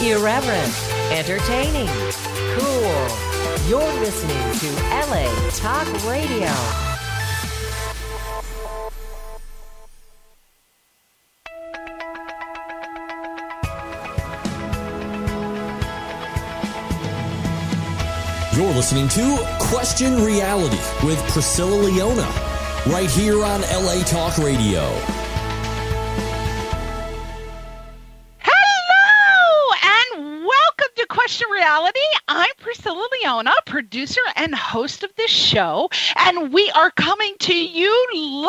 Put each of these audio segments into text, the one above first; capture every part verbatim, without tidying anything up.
Irreverent, entertaining, cool. You're listening to L A Talk Radio. You're listening to Question Reality with Priscilla Leona, right here on L A Talk Radio. Hello, and welcome to Question Reality. I'm Priscilla Leona, producer and host of this show, and we are coming to you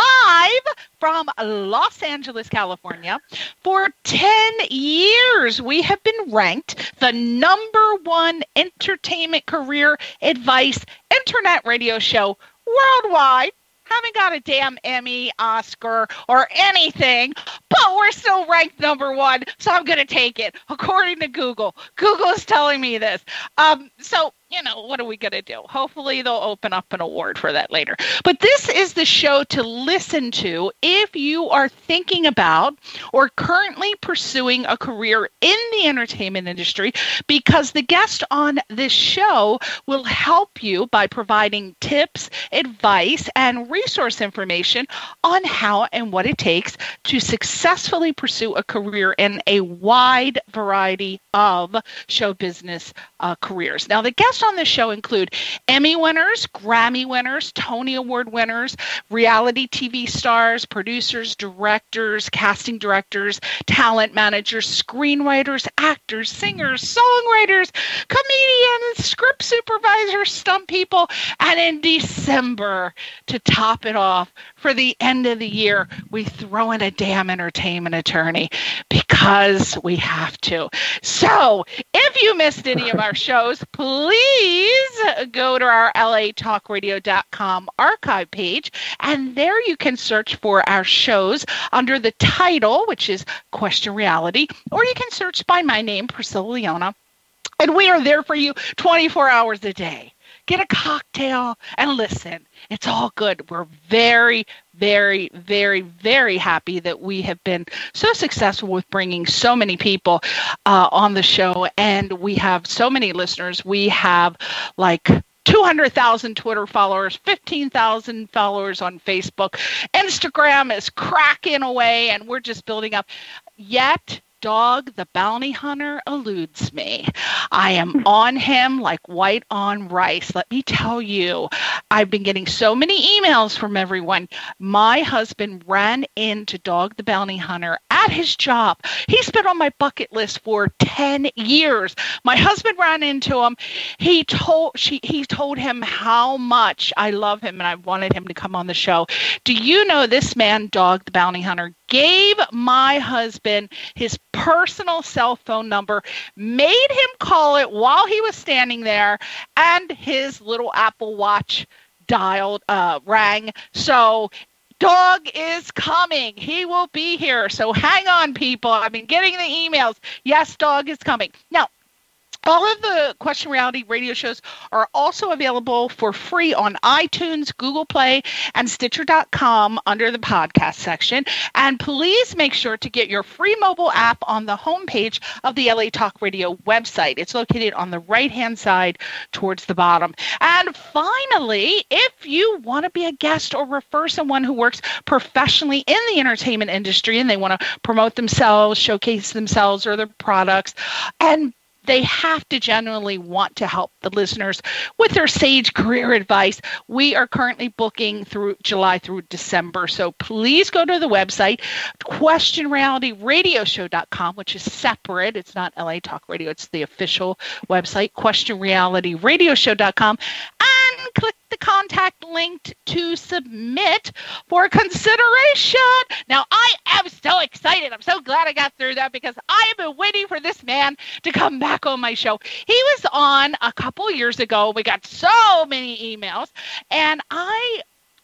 live from Los Angeles, California. For ten years, we have been ranked the number one entertainment career advice internet radio show worldwide. Haven't got a damn Emmy, Oscar, or anything, but we're still ranked number one, so I'm going to take it, according to Google. Google is telling me this. Um, so, you know, what are we going to do? Hopefully they'll open up an award for that later. But this is the show to listen to if you are thinking about or currently pursuing a career in the entertainment industry, because the guest on this show will help you by providing tips, advice, and resource information on how and what it takes to successfully pursue a career in a wide variety of show business uh, careers. Now, the guests on this show include Emmy winners, Grammy winners, Tony Award winners, reality T V stars, producers, directors, casting directors, talent managers, screenwriters, actors, singers, songwriters, comedians, script supervisors, stunt people, and in December, to top it off, for the end of the year, we throw in a damn entertainment attorney because we have to. So, if you missed any of our shows, please go to our L A talk radio dot com archive page, and there you can search for our shows under the title, which is Question Reality, or you can search by my name, Priscilla Leona, and we are there for you twenty-four hours a day. Get a cocktail and listen. It's all good. We're very, very, very, very happy that we have been so successful with bringing so many people uh, on the show, and we have so many listeners. We have like two hundred thousand Twitter followers, fifteen thousand followers on Facebook. Instagram is cracking away, and we're just building up. Yet, Dog the Bounty Hunter eludes me. I am on him like white on rice. Let me tell you, I've been getting so many emails from everyone. My husband ran into Dog the Bounty Hunter at his job. He's been on my bucket list for ten years. My husband ran into him. He told she he told him how much I love him and I wanted him to come on the show. Do you know this man, Dog the Bounty Hunter, gave my husband his personal cell phone number, made him call it while he was standing there, and his little Apple Watch dialed, uh, rang. So Dog is coming. He will be here. So hang on, people. I've been getting the emails. Yes, Dog is coming. Now, all of the Question Reality radio shows are also available for free on iTunes, Google Play, and Stitcher dot com under the podcast section. And please make sure to get your free mobile app on the homepage of the L A Talk Radio website. It's located on the right-hand side towards the bottom. And finally, if you want to be a guest or refer someone who works professionally in the entertainment industry and they want to promote themselves, showcase themselves or their products, and they have to genuinely want to help the listeners with their sage career advice, we are currently booking through July through December. So please go to the website, question reality radio show dot com, which is separate. It's not L A Talk Radio. It's the official website, question reality radio show dot com, and click the contact link to submit for consideration. Now, I am so excited. I'm so glad I got through that because I have been waiting for this man to come back on my show. He was on a couple years ago. We got so many emails, and I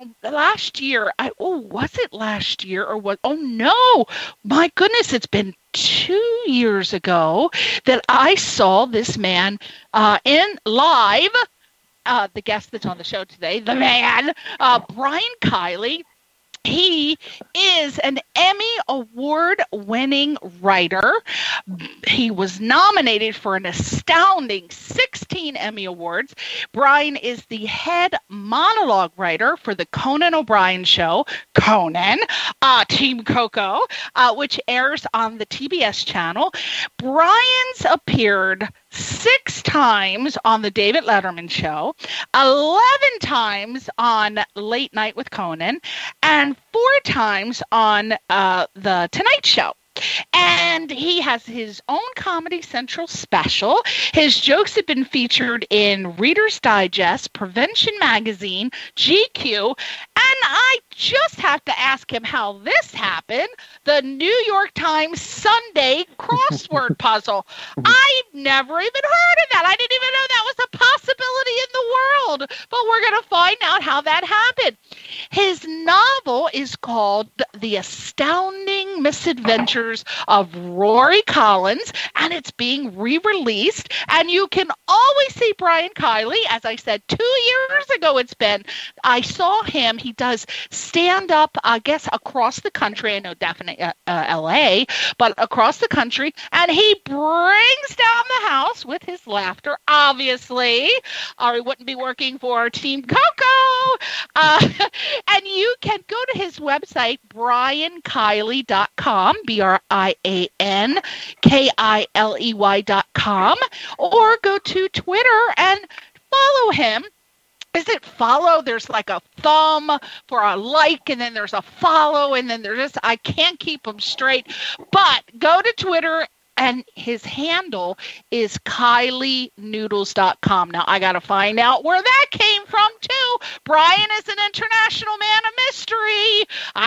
last year, I oh, was it last year or what? Oh no, my goodness, it's been two years ago that I saw this man uh, in live. Uh, the guest that's on the show today, the man, uh, Brian Kiley, He is an Emmy Award-winning writer. He was nominated for an astounding sixteen Emmy Awards. Brian is the head monologue writer for the Conan O'Brien Show, Conan, uh, Team Coco, uh, which airs on the T B S channel. Brian's appeared six times on the David Letterman Show, eleven times on Late Night with Conan, and four times on uh, The Tonight Show. And he has his own Comedy Central special. His jokes have been featured in Reader's Digest, Prevention Magazine, G Q, and I just have to ask him how this happened. The New York Times Sunday crossword puzzle. I've never even heard of that. I didn't even know that was a possibility in the world. But we're going to find out how that happened. His novel is called The Astounding Misadventures of Rory Collins, and it's being re-released. And you can always see Brian Kiley. As I said, two years ago it's been. I saw him. He does stand-up, I guess, across the country. I know definitely uh, uh, L A, but across the country. And he brings down the house with his laughter, obviously, or he wouldn't be working for Team Coco. Uh, and you can go to his website, brian kiley dot com, B R I A N K I L E Y dot com, or go to Twitter and follow him. Is it follow? There's like a thumb for a like, and then there's a follow, and then there's just, I can't keep them straight. But go to Twitter, and his handle is kiley noodles dot com. Now, I got to find out where that came from, too. Brian is an international man of mystery.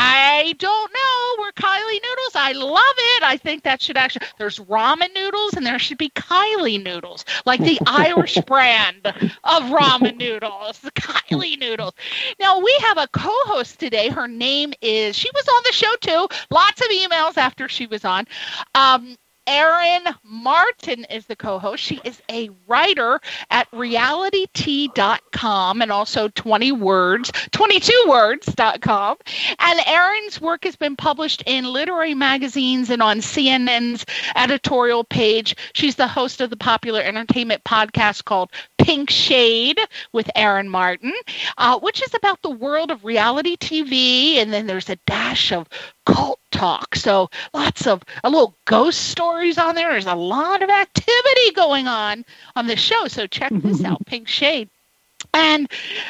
I don't know where Kiley Noodles. I love it. I think that should actually, there's ramen noodles, and there should be Kiley Noodles, like the Irish brand of ramen noodles, the Kiley Noodles. Now, we have a co-host today. Her name is, she was on the show, too. Lots of emails after she was on. Um, Erin Martin is the co-host. She is a writer at reality t dot com and also twenty words, twenty-two words dot com. And Erin's work has been published in literary magazines and on C N N's editorial page. She's the host of the popular entertainment podcast called Pink Shade with Erin Martin, uh, which is about the world of reality T V. And then there's a dash of cult talk. So lots of a little ghost stories on there. There's a lot of activity going on on the show. So check this out, Pink Shade. And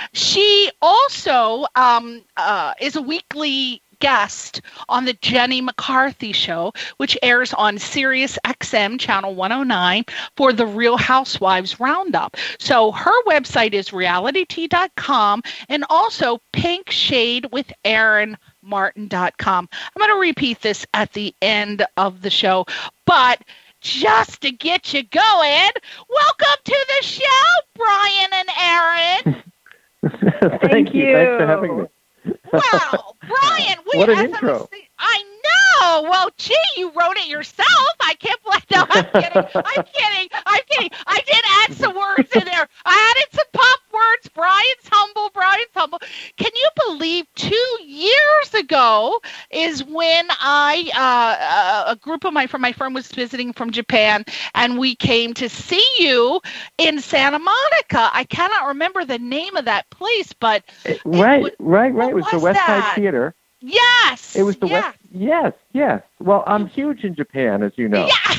she also um, uh, is a weekly guest on the Jenny McCarthy Show, which airs on Sirius X M channel one oh nine for the Real Housewives Roundup. So her website is reality t dot com and also Pink Shade with Erin Martin dot com. I'm going to repeat this at the end of the show, but just to get you going, welcome to the show, Brian and Erin. Thank, Thank you. you. Thanks for having me. Wow, Brian, we what an as intro. I, was, I know. Well, gee, you wrote it yourself. I can't believe. No, I'm kidding. I'm kidding. I'm kidding. I did add some words in there. I added some pop words. Brian's humble. Brian's humble. Can you believe two years ago is when I, uh, a group of my from my firm was visiting from Japan, and we came to see you in Santa Monica. I cannot remember the name of that place, but right, was, right, right. It was, was the West that? Side Theater. Yes. It was the yes. West. Yes, yes. Well, I'm huge in Japan, as you know. Yeah.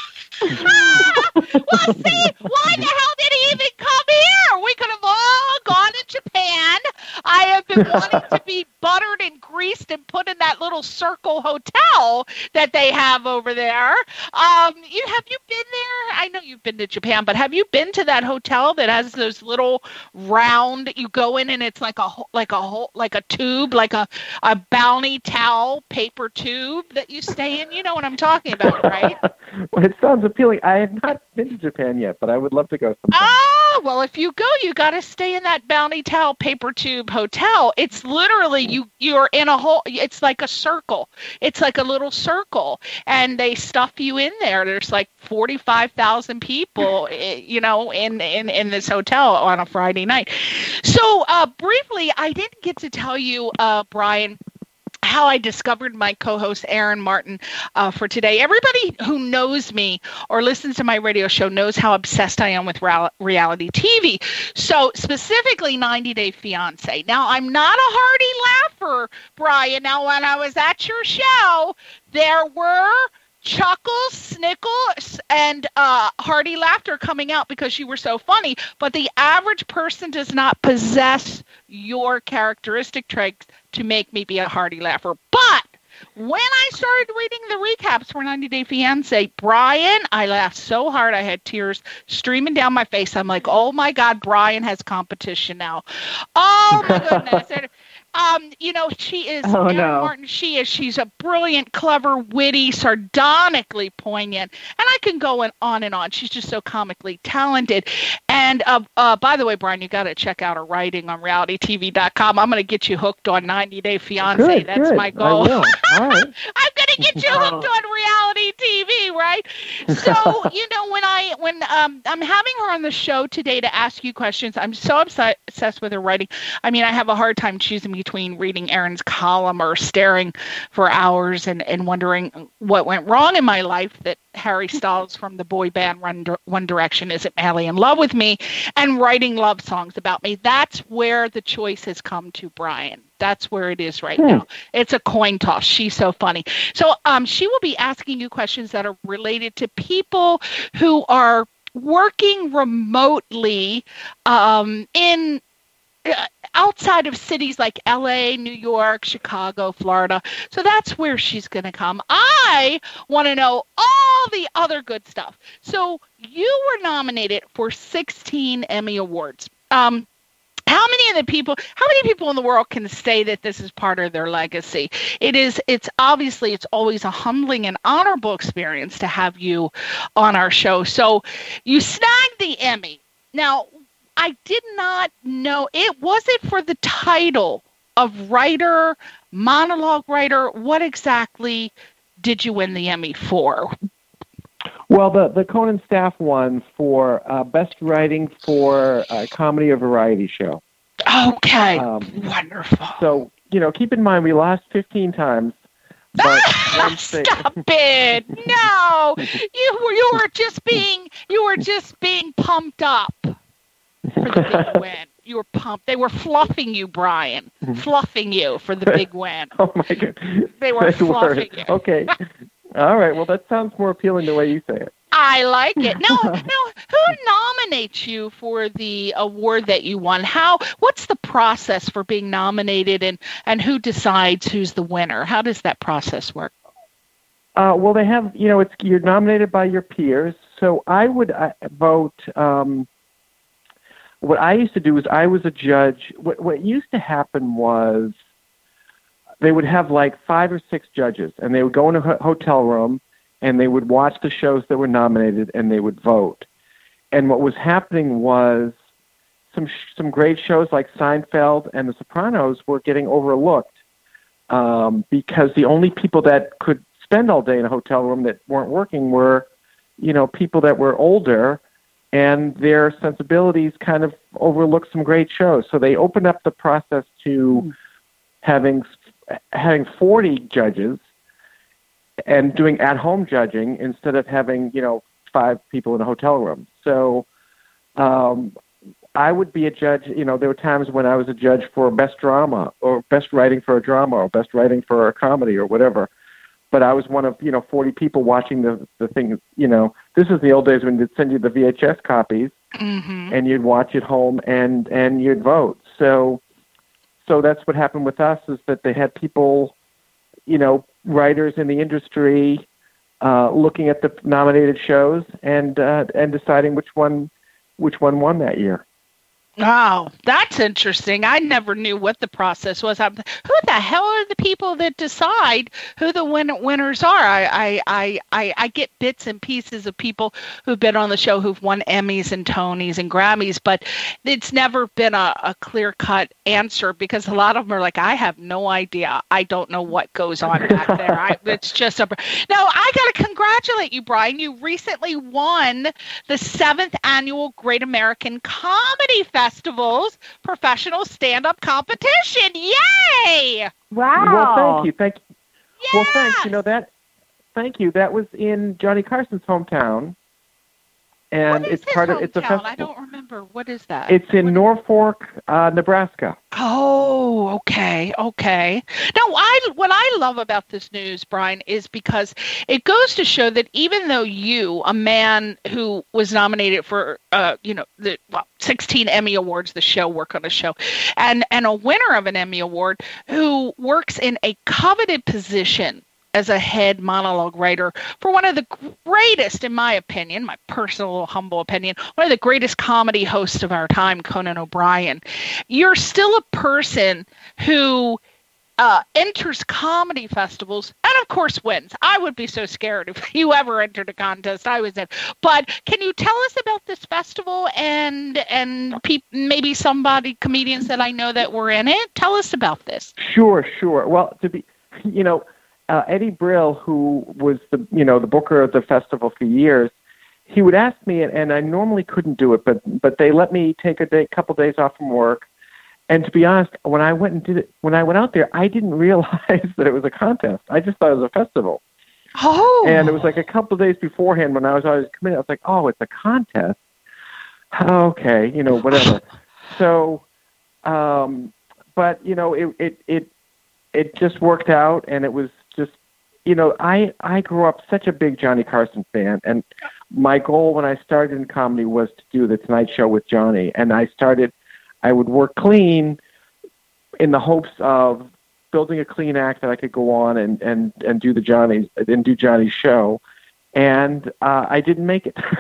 Well, see, why the hell did he even come here? We could have all gone to Japan. I have been wanting to be buttered and greased and put in that little circle hotel that they have over there. Um, you have you been there? I know you've been to Japan, but have you been to that hotel that has those little round? You go in and it's like a like a whole like a tube, like a a Bounty towel paper tube that you stay in. You know what I'm talking about, right? Well, it sounds appealing. I have not been to Japan yet, but I would love to go sometime. Oh, well, if you go, you got to stay in that Bounty Towel paper tube hotel. It's literally, you, you're in a whole, it's like a circle. It's like a little circle, and they stuff you in there. There's like forty-five thousand people, you know, in, in, in this hotel on a Friday night. So uh, briefly, I didn't get to tell you, uh, Brian, how I discovered my co-host Aaron Martin uh, for today. Everybody who knows me or listens to my radio show knows how obsessed I am with ra- reality T V. So specifically ninety Day Fiancé. Now, I'm not a hearty laugher, Brian. Now, when I was at your show, there were chuckles, snickles, and uh, hearty laughter coming out because you were so funny. But the average person does not possess your characteristic traits to make me be a hearty laugher. But when I started reading the recaps for ninety Day Fiancé, Brian, I laughed so hard I had tears streaming down my face. I'm like, oh my God, Brian has competition now. Oh my goodness. And, Um, you know, she is, oh, Aaron no. Martin, she is, she's a brilliant, clever, witty, sardonically poignant, and I can go on, on and on. She's just so comically talented. And, uh, uh, by the way, Brian, you got to check out her writing on reality T V dot com. I'm going to get you hooked on ninety Day Fiancé. Good, That's good. my goal. I will. All right. I'm going to get you hooked on reality T V, right? So, you know, when I, when, um, I'm having her on the show today to ask you questions, I'm so obsessed with her writing. I mean, I have a hard time choosing between reading Aaron's column or staring for hours and, and wondering what went wrong in my life that Harry Styles from the boy band One, One Direction isn't madly in love with me, and writing love songs about me. That's where the choice has come to, Brian. That's where it is right Hmm. now. It's a coin toss. She's so funny. So um, she will be asking you questions that are related to people who are working remotely um, in uh, outside of cities like L A, New York, Chicago, Florida. So that's where she's going to come. I want to know all the other good stuff. So you were nominated for sixteen Emmy Awards. Um, How many of the people, how many people in the world can say that this is part of their legacy? It is, it's obviously, it's always a humbling and honorable experience to have you on our show. So you snagged the Emmy. Now, I did not know, it was it for the title of writer, monologue writer? What exactly did you win the Emmy for? Well, the, the Conan staff won for uh, best writing for a comedy or variety show. Okay, Um, wonderful. So, you know, keep in mind we lost fifteen times. But once they, Stop it! No, you were you were just being you were just being pumped up for the big win. You were pumped. They were fluffing you, Brian, fluffing you for the big win. Oh my God, They were They fluffing you. Okay, all right. Well, that sounds more appealing the way you say it. I like it. Now, now, who nominates you for the award that you won? How? What's the process for being nominated, and, and who decides who's the winner? How does that process work? Uh, well, they have, you know, it's you're nominated by your peers. So I would uh, vote. Um, what I used to do is I was a judge. What, what used to happen was they would have like five or six judges, and they would go in a ho- hotel room, and they would watch the shows that were nominated, and they would vote. And what was happening was some sh- some great shows like Seinfeld and The Sopranos were getting overlooked um, because the only people that could spend all day in a hotel room that weren't working were, you know, people that were older, and their sensibilities kind of overlooked some great shows. So they opened up the process to mm. having having forty judges and doing at-home judging instead of having, you know, five people in a hotel room. So um, I would be a judge. You know, there were times when I was a judge for best drama or best writing for a drama or best writing for a comedy or whatever. But I was one of, you know, forty people watching the the thing. You know, this is the old days when they'd send you the V H S copies, mm-hmm. and you'd watch it home and, and you'd vote. So so that's what happened with us, is that they had people, you know, writers in the industry uh, looking at the nominated shows and uh, and deciding which one which one won that year. Wow, that's interesting. I never knew what the process was. I'm, who the hell are the people that decide who the win- winners are? I, I, I, I get bits and pieces of people who've been on the show who've won Emmys and Tonys and Grammys, but it's never been a, a clear-cut answer because a lot of them are like, I have no idea. I don't know what goes on back there. I, it's just a... Now, I got to congratulate you, Brian. You recently won the seventh Annual Great American Comedy Festival. Festival's professional stand-up competition. Yay! Wow. Well, thank you. Thank you. Yes! Well, thanks. You know that. Thank you. That was in Johnny Carson's hometown, and What is it's his part of. It's a hometown? festival. I don't remember. What is that? It's in What- Norfolk, uh, Nebraska. Oh, okay, okay. Now, I what I love about this news, Brian, is because it goes to show that even though you, a man who was nominated for, uh, you know, the well, sixteen Emmy Awards, the show, work on a show, and and a winner of an Emmy Award, who works in a coveted position as a head monologue writer for one of the greatest, in my opinion, my personal humble opinion, one of the greatest comedy hosts of our time, Conan O'Brien. You're still a person who uh, enters comedy festivals and, of course, wins. I would be so scared if you ever entered a contest I was in. But can you tell us about this festival and and pe- maybe somebody, comedians that I know that were in it? Tell us about this. Sure, sure. Well, to be, you know, uh, Eddie Brill, who was the, you know, the booker of the festival for years, he would ask me, and I normally couldn't do it, but but they let me take a day, couple days off from work. And to be honest, when I went and did it, when I went out there, I didn't realize that it was a contest. I just thought it was a festival. Oh. And it was like a couple of days beforehand when I was always committed. I was like, oh, it's a contest. Okay, you know, whatever. So, um, but you know, it it it it just worked out, and it was just, you know, I I grew up such a big Johnny Carson fan, and my goal when I started in comedy was to do the Tonight Show with Johnny, and I started. I would work clean in the hopes of building a clean act that I could go on and, and, and do the Johnny's and do Johnny's show. And uh, I didn't make it.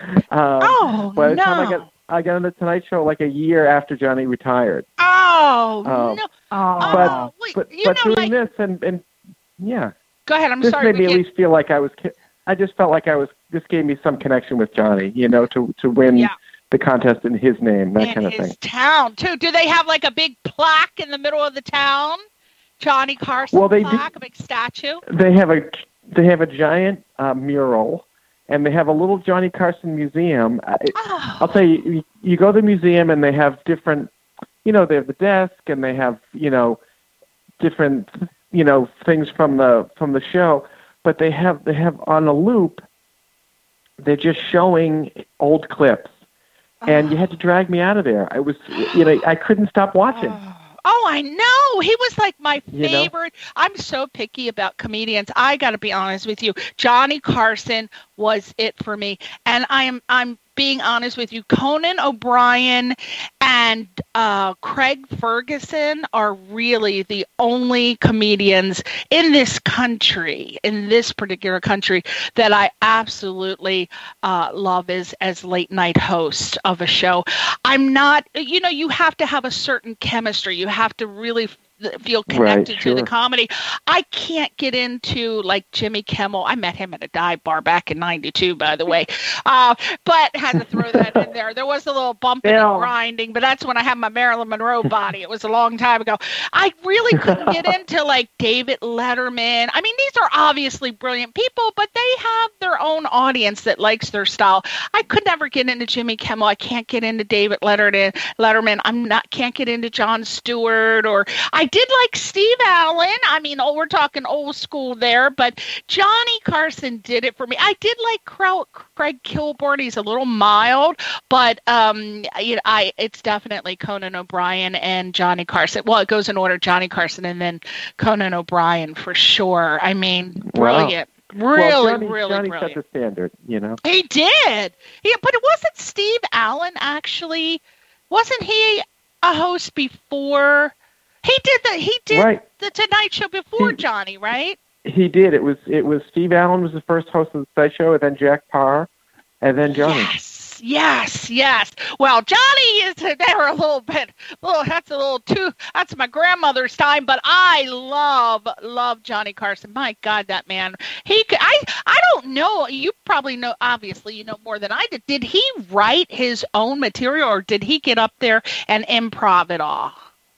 um, Oh, by the no. time I got I got on the Tonight Show like a year after Johnny retired. Oh, Um, no. Oh. But Oh, wait, but you but know, doing like- this and, and yeah, Go ahead. I'm this sorry. made me we at can't- least feel like I was. ki- I just felt like I was. This gave me some connection with Johnny, you know, to to win Yeah. the contest in his name, that in kind of his thing. town, too. Do they have like a big plaque in the middle of the town? Johnny Carson Well, they do- plaque, a big statue? They have a they have a giant uh, mural, and they have a little Johnny Carson museum. I, Oh. I'll tell you, you, you go to the museum and they have different, you know, they have the desk and they have, you know, different, you know, things from the from the show, but they have they have on a loop. They're just showing old clips, and you had to drag me out of there. I was, you know, I couldn't stop watching. Oh. Oh, I know. He was like my You know? favorite. I'm so picky about comedians. I got to be honest with you. Johnny Carson was it for me. And I am I'm being honest with you. Conan O'Brien and uh, Craig Ferguson are really the only comedians in this country, in this particular country, that I absolutely uh, love as, as late night host of a show. I'm not, you know, you have to have a certain chemistry. You have to really f- feel connected Right, to the sure. comedy. I can't get into like Jimmy Kimmel. I met him at a dive bar back in ninety-two, by the way. Uh, but had to throw that in there. There was a little bumping Bill. and grinding, but that's when I had my Marilyn Monroe body. It was a long time ago. I really couldn't get into like David Letterman. I mean, these are obviously brilliant people, but they have their own audience that likes their style. I could never get into Jimmy Kimmel. I can't get into David Letterman. Letterman. I'm not can't get into Jon Stewart, or I did like Steve Allen. I mean, oh, we're talking old school there, but Johnny Carson did it for me. I did like Crow, Craig Kilborn. He's a little mild, but um, you know, I it's definitely Conan O'Brien and Johnny Carson. Well, it goes in order: Johnny Carson and then Conan O'Brien for sure. I mean, brilliant. Really, well, Johnny, really Johnny brilliant. set the standard, you know. He did. Yeah, but it wasn't Steve Allen actually. Wasn't he a host before? He did the he did Right. the Tonight Show before He- Johnny, right? He did. It was it was Steve Allen was the first host of the Tonight Show, and then Jack Parr, and then Johnny. Yes, yes, yes. Well, Johnny is they were a little bit, little. That's a little too. That's my grandmother's time, but I love, love Johnny Carson. My God, that man. He. could- I. I don't know. You probably know. Obviously, you know more than I did. Did he write his own material, or did he get up there and improv it all?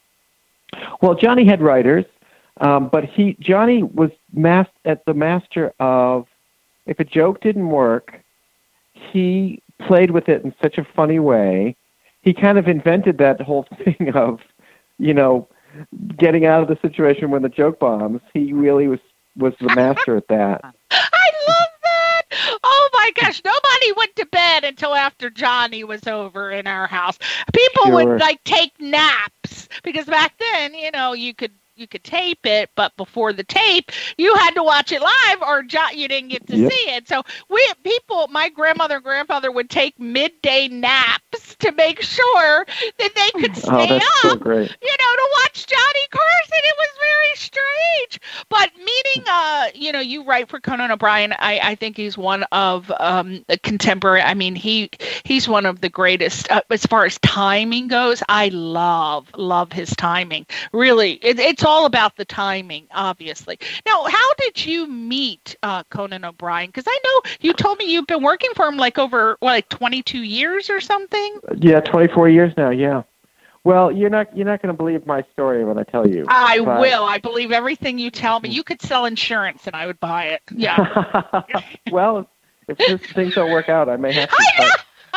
Well, Johnny had writers, um, but he Johnny was mas- at the master of if a joke didn't work, he played with it in such a funny way, he kind of invented that whole thing of, you know, getting out of the situation when the joke bombs. He really was was the master at that. I love that. Oh my gosh, nobody went to bed until after Johnny was over in our house. People Sure. would like take naps because back then, you know, you could you could tape it, but before the tape, you had to watch it live or jo- you didn't get to Yep. see it. So we people, my grandmother and grandfather would take midday naps to make sure that they could stay Oh, that's up, so great. you know, to watch Johnny Carson. It was very strange. But meeting, uh, you know, you write for Conan O'Brien. I, I think he's one of um, the contemporary. I mean, he he's one of the greatest uh, as far as timing goes. I love love his timing. Really, it, it's all about the timing, obviously. Now, how did you meet uh, Conan O'Brien? Because I know you told me you've been working for him like over what, like twenty-two years or something. Yeah, twenty-four years now. Yeah. Well, you're not you're not going to believe my story when I tell you. I but- will. I believe everything you tell me. You could sell insurance and I would buy it. Yeah. Well, if this, things don't work out, I may have to.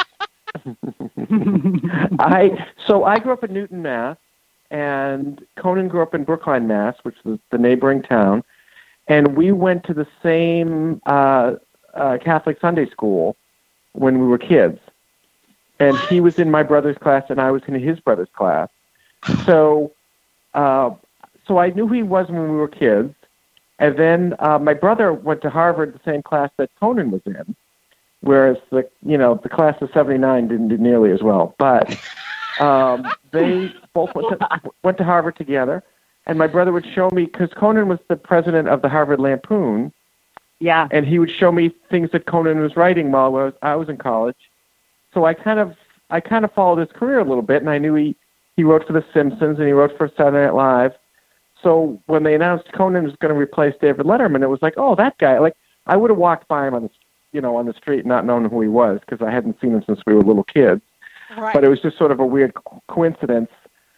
But I so I grew up in Newton, Mass, and Conan grew up in Brookline, Mass, which was the neighboring town, and we went to the same uh, uh, Catholic Sunday school when we were kids. And he was in my brother's class, and I was in his brother's class. So, uh, so I knew who he was when we were kids. And then uh, my brother went to Harvard, the same class that Conan was in, whereas the you know the class of seventy-nine didn't do nearly as well. But um, they both went to, went to Harvard together. And my brother would show me, because Conan was the president of the Harvard Lampoon, Yeah. and he would show me things that Conan was writing while I was, I was in college. So I kind of I kind of followed his career a little bit, and I knew he, he wrote for The Simpsons and he wrote for Saturday Night Live. So when they announced Conan was going to replace David Letterman, it was like, oh, that guy. Like I would have walked by him on the you know on the street, not knowing who he was, because I hadn't seen him since we were little kids. Right. But it was just sort of a weird co- coincidence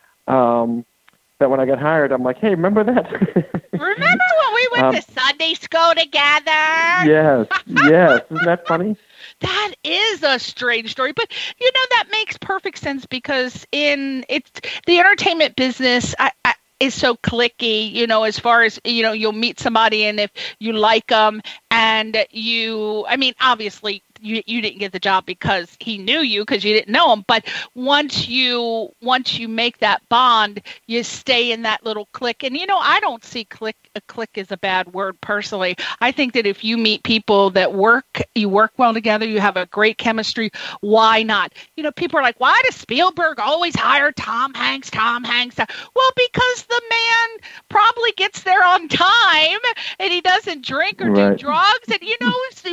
um, that when I got hired, I'm like, hey, remember that? Remember when we went Um, to Sunday school together? Yes, yes. Isn't that funny? That is a strange story, but you know that makes perfect sense because in it's the entertainment business I, I, is so cliquey. You know, as far as you know, you'll meet somebody, and if you like them, and you, I mean, obviously. You, you didn't get the job because he knew you because you didn't know him. But once you once you make that bond, you stay in that little clique. And, you know, I don't see clique, a clique is a bad word personally. I think that if you meet people that work, you work well together, you have a great chemistry, why not? You know, people are like, why does Spielberg always hire Tom Hanks, Tom Hanks? Well, because the man probably gets there on time and he doesn't drink or Right. do drugs. And, you know,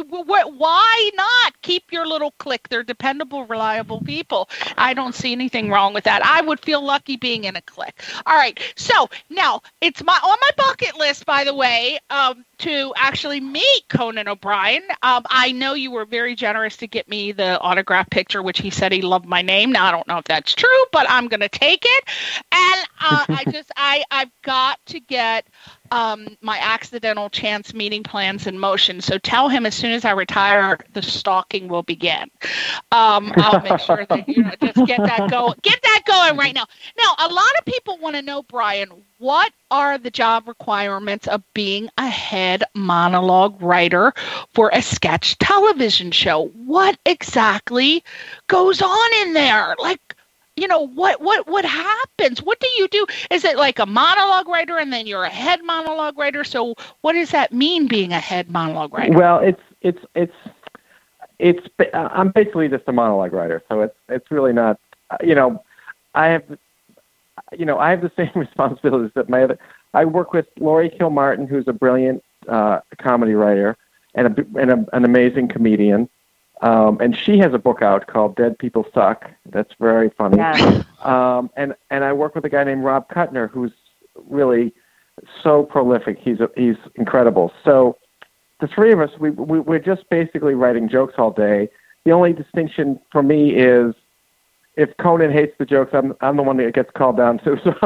why not? Keep your little clique. They're dependable, reliable people. I don't see anything wrong with that. I would feel lucky being in a clique. All right. So now it's my on my bucket list, by the way, um, to actually meet Conan O'Brien. Um, I know you were very generous to get me the autograph picture, which he said he loved my name. Now I don't know if that's true, but I'm going to take it. And uh, I just I I've got to get. Um, my accidental chance meeting plans in motion. So tell him as soon as I retire, the stalking will begin. Um, I'll make sure that you know, just get that going. Get that going right now. Now, a lot of people want to know, Brian, what are the job requirements of being a head monologue writer for a sketch television show? What exactly goes on in there? Like, you know, what, what, what happens? What do you do? Is it like a monologue writer and then you're a head monologue writer? So what does that mean, being a head monologue writer? Well, it's it's it's it's. I'm basically just a monologue writer, so it's it's really not. You know, I have, you know, I have the same responsibilities that my other. I work with Laurie Kilmartin, who's a brilliant uh, comedy writer and a and a, an amazing comedian. Um, and she has a book out called Dead People Suck. That's very funny. Yeah. Um, and, and I work with a guy named Rob Kuttner, who's really so prolific. He's a, he's incredible. So the three of us, we, we, we're just basically writing jokes all day. The only distinction for me is if Conan hates the jokes, I'm I'm the one that gets called down to. So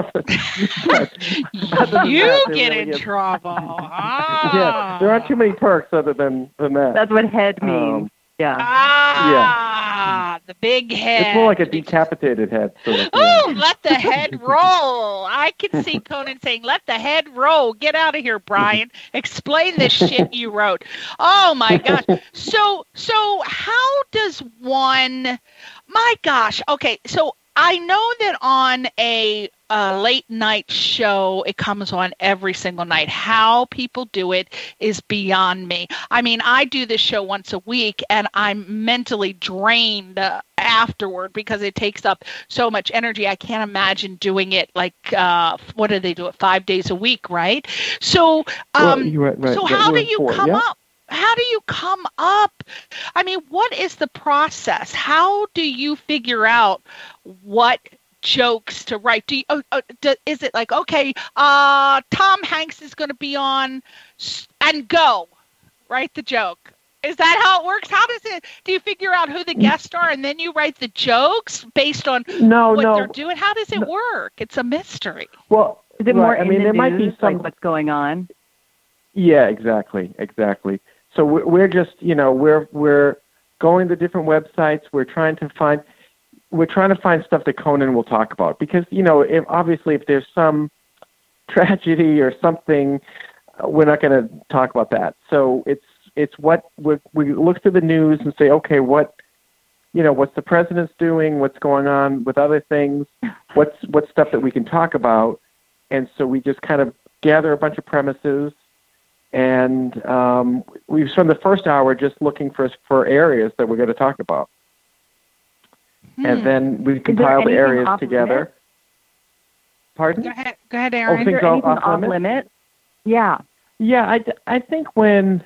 you get in is. trouble. Ah. Yeah, there aren't too many perks other than, than that. That's what head means. Um, Yeah. Ah, the big head. It's more like a decapitated head. So like, oh, let the head roll. I can see Conan saying, let the head roll. Get out of here, Brian. Explain this shit you wrote. Oh, my gosh. So, so how does one, my gosh. Okay, so I know that on a uh, late night show, it comes on every single night. How people do it is beyond me. I mean, I do this show once a week, and I'm mentally drained uh, afterward because it takes up so much energy. I can't imagine doing it like, uh, what do they do it, five days a week, right? So, um, well, right, right. so yeah, how do you four, come yeah? up? How do you come up? I mean, what is the process? How do you figure out what jokes to write? Do you, uh, uh, do, is it like, okay, uh, Tom Hanks is going to be on and go, write the joke? Is that how it works? How does it, do you figure out who the guests are and then you write the jokes based on no, what no. they're doing? How does it no. work? It's a mystery. Well, is it right, more I in mean, the there news, might be some, like what's going on? Yeah, exactly, exactly. So we're just, you know, we're we're going to different websites. We're trying to find, we're trying to find stuff that Conan will talk about because, you know, if, obviously if there's some tragedy or something, uh, we're not going to talk about that. So it's it's what we we look through the news and say, okay, what, you know, what's the president's doing? What's going on with other things? What's what's stuff that we can talk about? And so we just kind of gather a bunch of premises. And um, we've spent the first hour just looking for for areas that we're going to talk about. Hmm. And then we compile the areas together. Limit? Pardon? Go ahead, go ahead, Aaron. Oh, Is there off, anything off, off limit? limit? Yeah. Yeah, I, I think when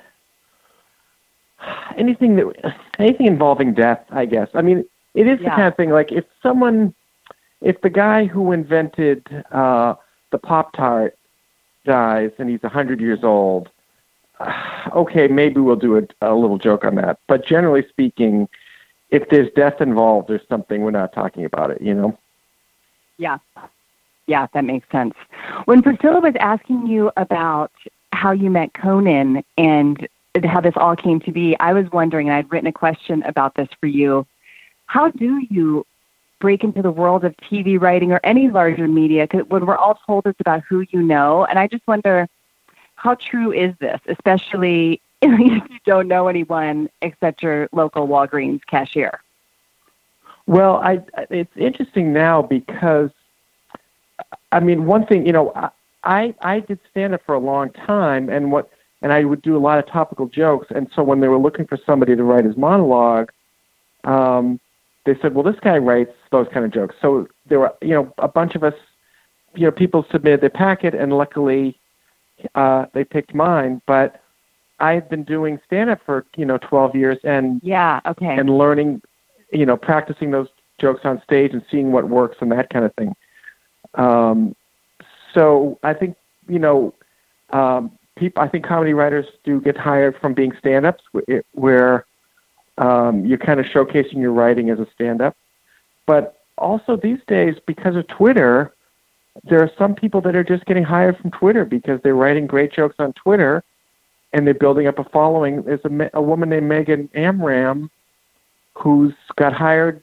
anything that anything involving death, I guess. I mean, it is yeah. the kind of thing like if someone, if the guy who invented uh, the Pop-Tart dies and he's a hundred years old, uh, okay, maybe we'll do a, a little joke on that. But generally speaking, if there's death involved or something, we're not talking about it, you know? Yeah. Yeah, that makes sense. When Priscilla was asking you about how you met Conan and how this all came to be, I was wondering, and I'd written a question about this for you, how do you break into the world of T V writing or any larger media? Because when we're all told it's about who you know, and I just wonder, how true is this, especially if you don't know anyone except your local Walgreens cashier? Well, I, it's interesting now because, I mean, one thing, you know, I I did stand-up for a long time, and what and I would do a lot of topical jokes, and so when they were looking for somebody to write his monologue, um, they said, well, this guy writes those kind of jokes. So there were, you know, a bunch of us, you know, people submitted their packet, and luckily uh, they picked mine. But I had been doing stand-up for, you know, twelve years, and yeah, okay, and learning, you know, practicing those jokes on stage and seeing what works and that kind of thing. Um, so I think, you know, um, people, I think comedy writers do get hired from being stand-ups where um, you're kind of showcasing your writing as a stand-up. But also these days, because of Twitter, there are some people that are just getting hired from Twitter because they're writing great jokes on Twitter and they're building up a following. There's a, a woman named Megan Amram who's got hired.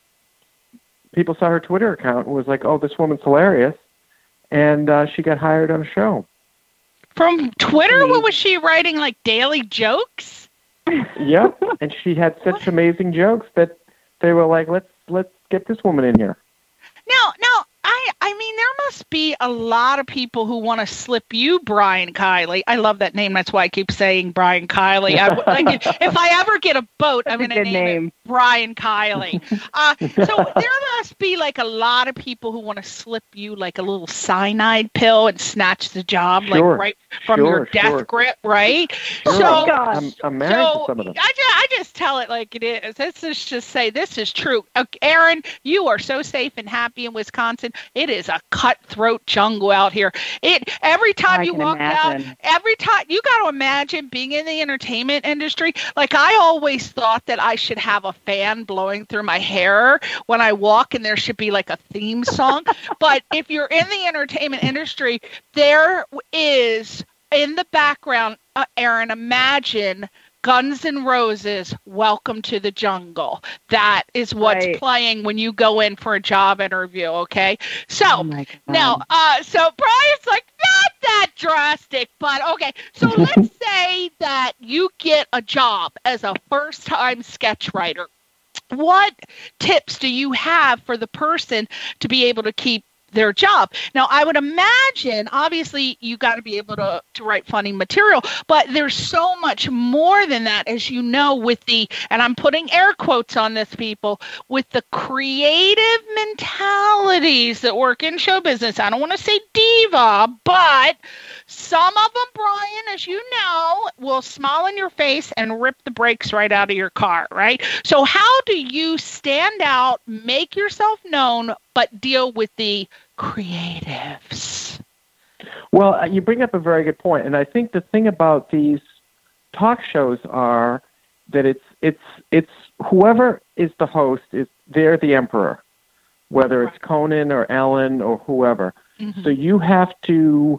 People saw her Twitter account and was like, oh, this woman's hilarious. And uh, she got hired on a show. From Twitter? What was she writing, like daily jokes? Yep. And she had such amazing jokes that they were like, let's let's get this woman in here. Now, now, I, I mean, there must be a lot of people who want to slip you, Brian Kiley. I love that name. That's why I keep saying Brian Kiley. I, like, if I ever get a boat, I'm going to name name. it Brian Kiley. Uh, so there must be like a lot of people who want to slip you like a little cyanide pill and snatch the job, sure. like right from sure, your death sure. grip, right? Sure. So, I'm, I'm married so to some of them. I just, I just tell it like it is. Let's just, just say this is true. Okay, Aaron, you are so safe and happy in Wisconsin. It is a cutthroat jungle out here. It every time I you can walk imagine. out, every time you got to imagine being in the entertainment industry. Like I always thought that I should have a fan blowing through my hair when I walk, and there should be like a theme song. But if you're in the entertainment industry, there is in the background, uh, Aaron, imagine Guns N' Roses, Welcome to the Jungle. That is what's Right. playing when you go in for a job interview, okay? So, Oh my God. now, uh, so Brian's like, not that drastic, but okay. So let's say that you get a job as a first-time sketch writer. What tips do you have for the person to be able to keep their job? Now, I would imagine, obviously, you got to be able to, to write funny material, but there's so much more than that, as you know, with the, and I'm putting air quotes on this, people, with the creative mentalities that work in show business. I don't want to say diva, but some of them, Brian, as you know, will smile in your face and rip the brakes right out of your car, right? So how do you stand out, make yourself known, but deal with the creatives? Well, uh, you bring up a very good point, and I think the thing about these talk shows are that it's it's it's whoever is the host is they're the emperor, whether it's Conan or Ellen or whoever. Mm-hmm. So you have to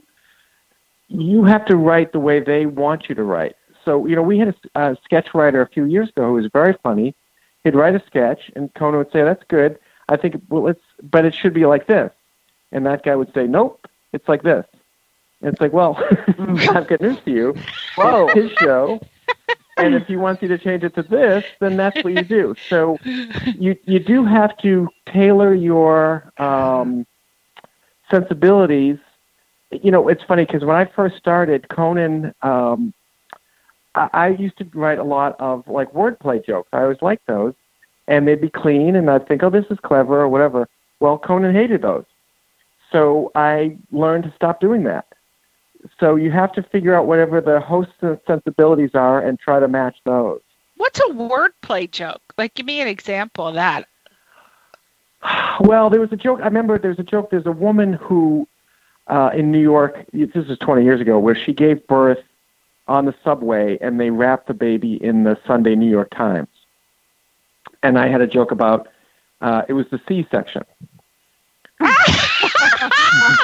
you have to write the way they want you to write. So you know, we had a, a sketch writer a few years ago who was very funny. He'd write a sketch, and Conan would say, "That's good. I think, well, it's, but it should be like this." And that guy would say, "Nope, it's like this." And it's like, well, I've got news for you. Whoa, it's his show. And if he wants you to change it to this, then that's what you do. So you you do have to tailor your um, sensibilities. You know, it's funny because when I first started, Conan, um, I, I used to write a lot of like wordplay jokes. I always liked those. And they'd be clean, and I'd think, oh, this is clever or whatever. Well, Conan hated those. So I learned to stop doing that. So you have to figure out whatever the host's sensibilities are and try to match those. What's a wordplay joke? Like, give me an example of that. Well, there was a joke. I remember there was a joke. There's a woman who, uh, in New York, this is twenty years ago, where she gave birth on the subway, and they wrapped the baby in the Sunday New York Times. And I had a joke about uh, it was the C-section. I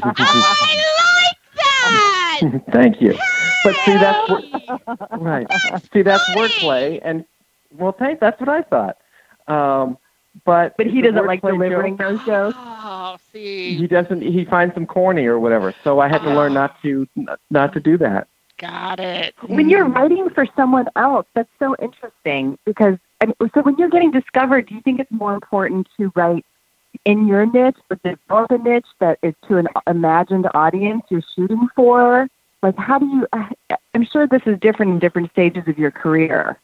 like that. Thank you. But see, that's wor- Hey! right. That's see, that's funny. wordplay, and well, thank. That's what I thought. Um, but But he the doesn't like wordplay delivering joke, those jokes. Oh, see, He doesn't. He finds them corny or whatever. So I had to learn not to not to do that. got it. When you're writing for someone else, that's so interesting because, I mean, so when you're getting discovered, do you think it's more important to write in your niche or develop a niche that is to an imagined audience you're shooting for? Like, how do you, I'm sure this is different in different stages of your career.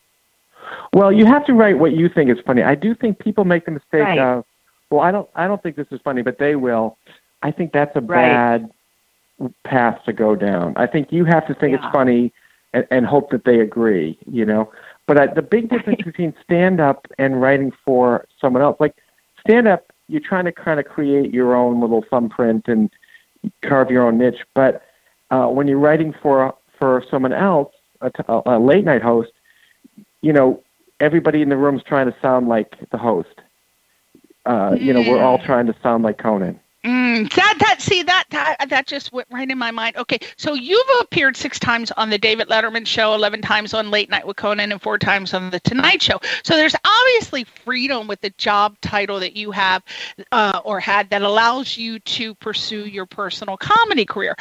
Well, you have to write what you think is funny. I do think people make the mistake Right. of, well, I don't, I don't think this is funny, but they will. I think that's a Right. bad path to go down. I think you have to think Yeah. it's funny and, and hope that they agree, you know. But I, the big difference between stand-up and writing for someone else, like stand-up, you're trying to kind of create your own little thumbprint and carve your own niche. But uh, when you're writing for for someone else, a, t- a late night host, you know, everybody in the room's trying to sound like the host. Uh, you know, we're all trying to sound like Conan. Mm, that that see that, that that just went right in my mind. Okay, so you've appeared six times on the David Letterman Show, eleven times on Late Night with Conan, and four times on the Tonight Show. So there's obviously freedom with the job title that you have uh, or had that allows you to pursue your personal comedy career.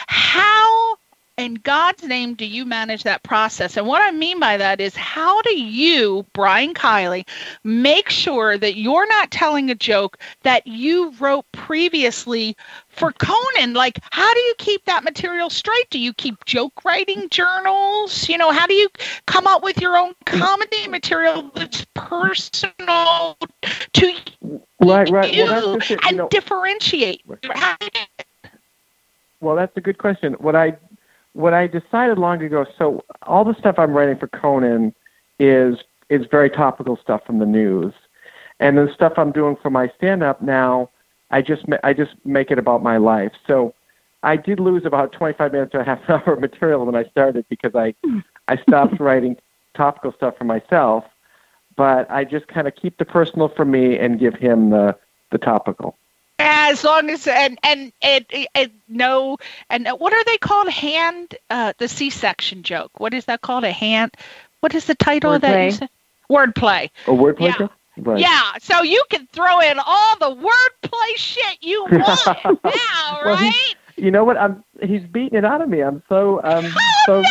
How, in God's name, do you manage that process? And what I mean by that is, how do you, Brian Kiley, make sure that you're not telling a joke that you wrote previously for Conan? Like, how do you keep that material straight? Do you keep joke writing journals? You know, how do you come up with your own comedy material that's personal to Right, right. you Well, that's just it, you and know. differentiate? How do you- Well, that's a good question. What I what I decided long ago, so all the stuff I'm writing for Conan is is very topical stuff from the news, and the stuff I'm doing for my stand-up now, I just ma- I just make it about my life. So I did lose about twenty-five minutes or a half an hour of material when I started because I I stopped writing topical stuff for myself, but I just kind of keep the personal for me and give him the the topical. As long as and and and, and no and what are they called? Hand uh, the C-section joke. What is that called? A hand. What is the title of that? Wordplay. You said? Wordplay. A wordplay Yeah. joke? Right. Yeah, so you can throw in all the wordplay shit you want now, Well, right? he's- You know what? I'm. He's beating it out of me. I'm so. Um, Oh,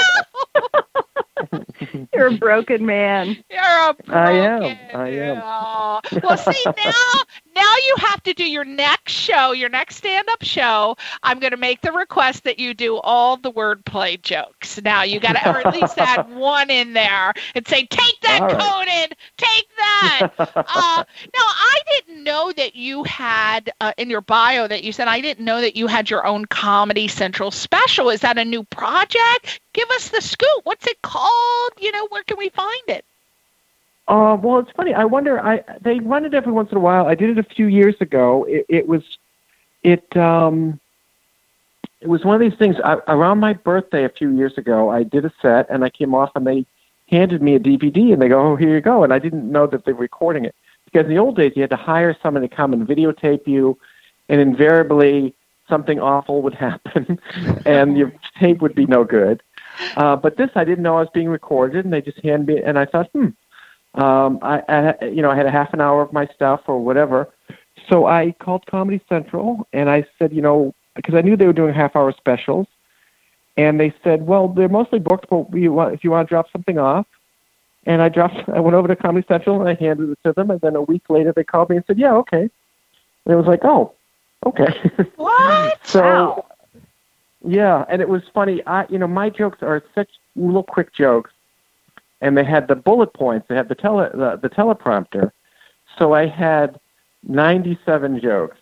so. You're a broken man. You're a broken, I am. I am. yeah. Well, see, now, now you have to do your next show, your next stand-up show. I'm going to make the request that you do all the wordplay jokes. Now, you got to at least add one in there and say, take that, All right. Conan, take that. uh, now, I didn't know that you had, uh, in your bio that you said, I didn't know that you had your own Comedy Central special. Is that a new project? Give us the scoop. What's it called? You know, where can we find it? Uh, well, it's funny. I wonder. I they run it every once in a while. I did it a few years ago. It, it was, it um, it was one of these things. I, around my birthday a few years ago, I did a set, and I came off, and they handed me a D V D, and they go, "Oh, here you go." And I didn't know that they were recording it, because in the old days you had to hire someone to come and videotape you, and invariably something awful would happen, and your tape would be no good. Uh, but this, I didn't know I was being recorded, and they just handed me, and I thought, hmm. Um, I, I, you know, I had a half an hour of my stuff or whatever. So I called Comedy Central, and I said, you know, because I knew they were doing half-hour specials, and they said, well, they're mostly booked, but we want, if you want to drop something off. And I dropped, I went over to Comedy Central, and I handed it to them, and then a week later they called me and said, yeah, okay. And it was like, oh, okay. What? So, Wow. yeah, and it was funny. I, you know, my jokes are such little quick jokes. And they had the bullet points. They had the tele the, the teleprompter. So I had ninety-seven jokes.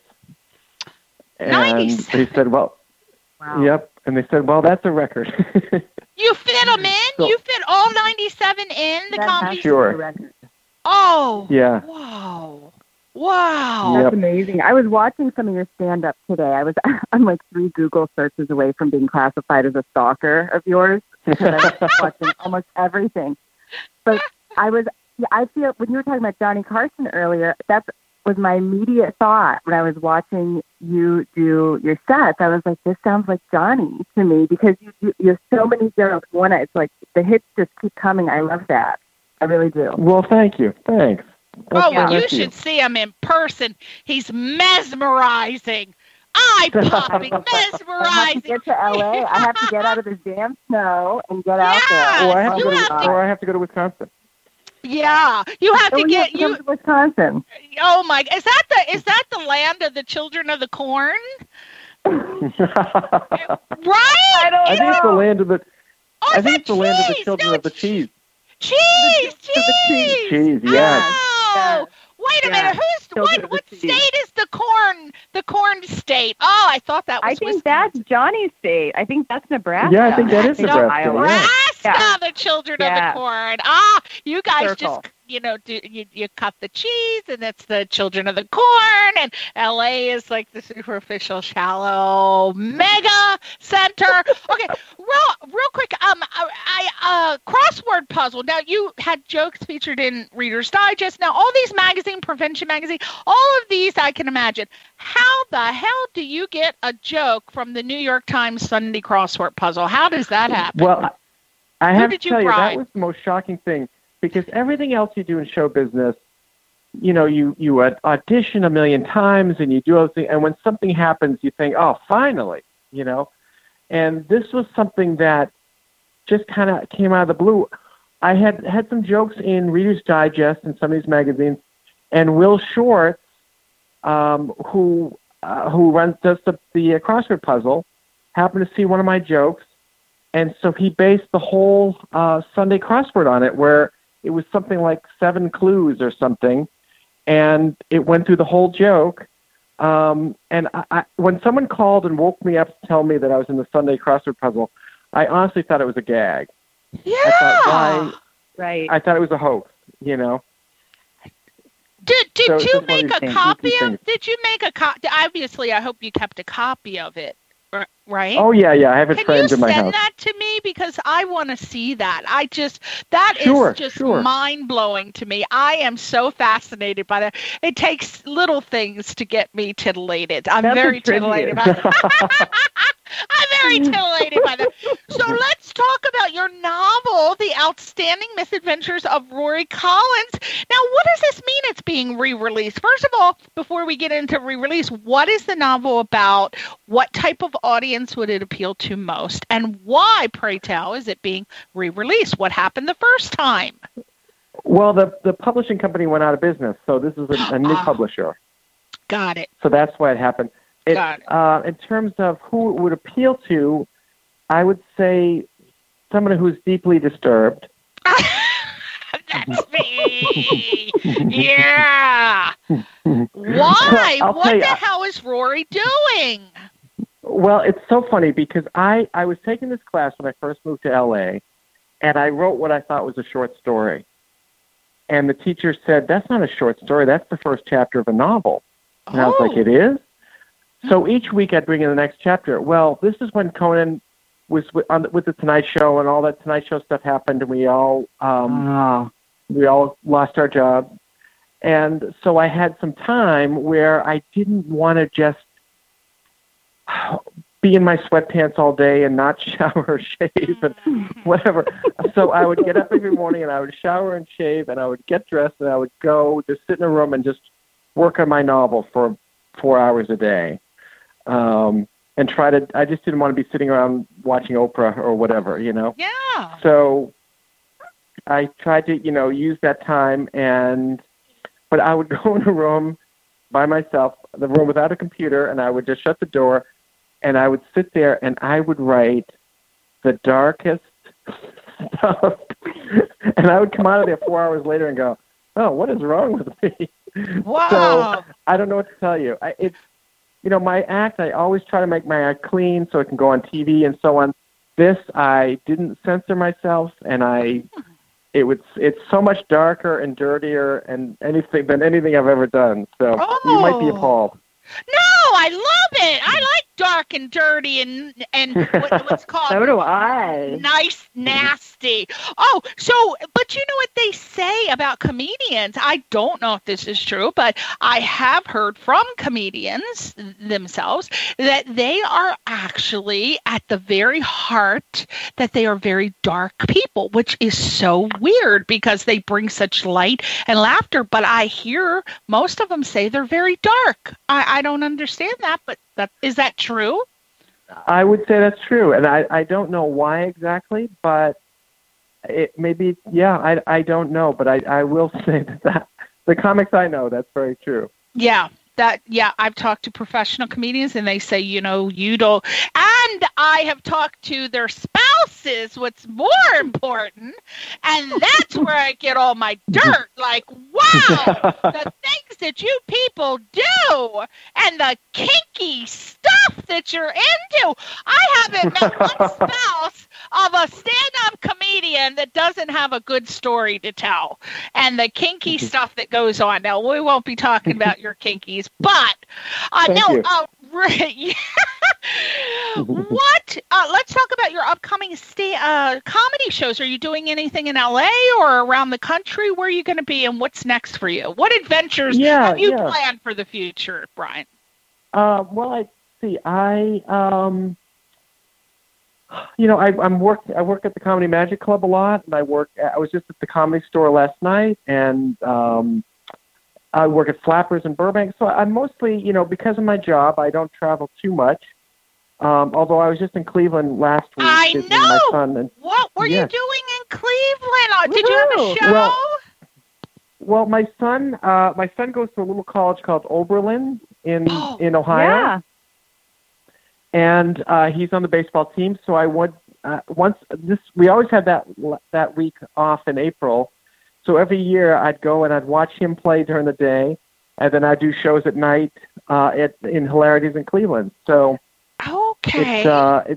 And ninety-seven? they said, "Well, Wow. yep." And they said, "Well, that's a record." You fit them in? So- You fit all ninety-seven in the That comedy? has to be Sure. a record. Oh. Yeah. Wow. Wow. Yep. That's amazing. I was watching some of your stand-up today. I was I'm like three Google searches away from being classified as a stalker of yours. Because I was watching almost everything. But I was, yeah, I feel when you were talking about Johnny Carson earlier, that was my immediate thought when I was watching you do your sets. I was like, this sounds like Johnny to me because you, you, you have so many jokes. One, it's like the hits just keep coming. I love that. I really do. Well, thank you. Thanks. That's Oh, very you nice of should see him in person. He's mesmerizing. Eye-popping, I have to mesmerizing. get to L A. I have to get out of this damn snow and get out Yeah. there. Or I have to You go to, have to- or I have to go to Wisconsin. Yeah, you have Oh, to you get have to come you. to Wisconsin. Oh my! Is that the is that the land of the children of the corn? I Right? don't think it's the know. land of the. Oh, I is think that it's the land of the cheese? children No, of the it's cheese. Cheese, the cheese. Cheese, yes. Oh, Yes. wait a Yes. minute. Who's Children what? of the What cheese. state is the corn? The corn state. Oh, I thought that was. I think Wisconsin. that's Johnny's state. I think that's Nebraska. Yeah, I think that is I think Nebraska, Iowa. yeah. Nebraska, Yeah. the children Yeah. of the corn. Ah, you guys Circle. just, you know, do you, you cut the cheese, and it's the children of the corn, and L A is like the superficial, shallow mega center. Okay, real, real quick. Um, I, I uh, crossword puzzle. Now you had jokes featured in Reader's Digest. Now all these magazine, Prevention Magazine, all of these I can imagine. How the hell do you get a joke from the New York Times Sunday crossword puzzle? How does that happen? Well, I I Who have to did you tell you, bribe? that was the most shocking thing, because everything else you do in show business, you know, you, you aud- audition a million times and you do everything, and when something happens, you think, oh, finally, you know. And this was something that just kind of came out of the blue. I had had some jokes in Reader's Digest and some of these magazines, and Will Short, um, who uh, who runs does the, the uh, crossword puzzle, happened to see one of my jokes. And so he based the whole uh, Sunday crossword on it, where it was something like seven clues or something, and it went through the whole joke. Um, and I, I, when someone called and woke me up to tell me that I was in the Sunday crossword puzzle, I honestly thought it was a gag. yeah. I thought, why? Right. I thought it was a hoax, you know. Did did So it's you just one of make these a things- copy these of? things. Did you make a copy? Obviously, I hope you kept a copy of it. right? Oh, yeah, yeah. I have it Can framed you in my send house. that to me? Because I want to see that. I just, that Sure, is just sure. mind-blowing to me. I am so fascinated by that. It takes little things to get me titillated. I'm That's a very titillated by tribute. that. I'm very titillated by that. So let's talk about your novel, The Outstanding Misadventures of Rory Collins. Now, what does this mean it's being re-released? First of all, before we get into re-release, what is the novel about? What type of audience would it appeal to most? And why, pray tell, is it being re-released? What happened the first time? Well, the, the publishing company went out of business, so this is a, a new Ah. publisher. Got it. So that's why it happened. It, Got it. Uh, in terms of who it would appeal to, I would say someone who's deeply disturbed. That's me. Yeah. Why? I'll What tell you, the I- hell is Rory doing? Well, it's so funny because I, I was taking this class when I first moved to L A, and I wrote what I thought was a short story. And the teacher said, that's not a short story. That's the first chapter of a novel. And I was like, Oh. it is? So each week I'd bring in the next chapter. Well, this is when Conan was with, on the, with the Tonight Show, and all that Tonight Show stuff happened, and we all um, Oh. we all lost our jobs. And so I had some time where I didn't want to just be in my sweatpants all day and not shower or shave and whatever. So I would get up every morning and I would shower and shave and I would get dressed and I would go just sit in a room and just work on my novel for four hours a day. Um, and try to, I just didn't want to be sitting around watching Oprah or whatever, you know? Yeah. So I tried to, you know, use that time and, but I would go in a room by myself, the room without a computer, and I would just shut the door and I would sit there and I would write the darkest stuff. And I would come out of there four hours later and go, oh, what is wrong with me? Wow. So I don't know what to tell you. I, it's, you know, my act, I always try to make my act clean so it can go on T V and so on. This, I didn't censor myself, and I, it was, it's so much darker and dirtier and anything than anything I've ever done. So you might be Oh. appalled. No, I love it. I like dark and dirty and and what, what's called So do I. nice, nasty. Oh, so, but you know what they say about comedians? I don't know if this is true, but I have heard from comedians themselves that they are actually at the very heart that they are very dark people, which is so weird because they bring such light and laughter. But I hear most of them say they're very dark. I, I don't understand that, but that, is that true? I would say that's true, and I, I don't know why exactly, but it maybe, yeah, I, I don't know, but I, I will say that, that the comics I know, that's very true. Yeah, that, yeah, I've talked to professional comedians and they say, you know, you don't, and I have talked to their spouses, what's more important, and that's where I get all my dirt, like, wow, the things that you people do, and the kinky stuff that you're into. I haven't met one spouse of a stand-up comedian that doesn't have a good story to tell, and the kinky stuff that goes on. Now, we won't be talking about your kinkies, but uh, Thank no, you. uh, right, what? Uh, let's talk about your upcoming sta- uh, comedy shows. Are you doing anything in L A or around the country? Where are you going to be, and what's next for you? What adventures Yeah, have you yeah. planned for the future, Brian? Uh, well, I see. I, um, you know, I, I'm work. I work at the Comedy Magic Club a lot, and I work. I was just at the Comedy Store last night, and um, I work at Flappers in Burbank. So I'm mostly, you know, because of my job, I don't travel too much. Um, although I was just in Cleveland last week I visiting know. my son. And, What were Yes. you doing in Cleveland? Uh, Did you have a Woohoo. show? Well, well, my son, uh, my son goes to a little college called Oberlin in Oh, in Ohio. Yeah. And uh, he's on the baseball team. So I went uh, once. This we always had that that week off in April. So every year I'd go and I'd watch him play during the day, and then I'd do shows at night uh, at in Hilarities in Cleveland. So okay. it's uh, it's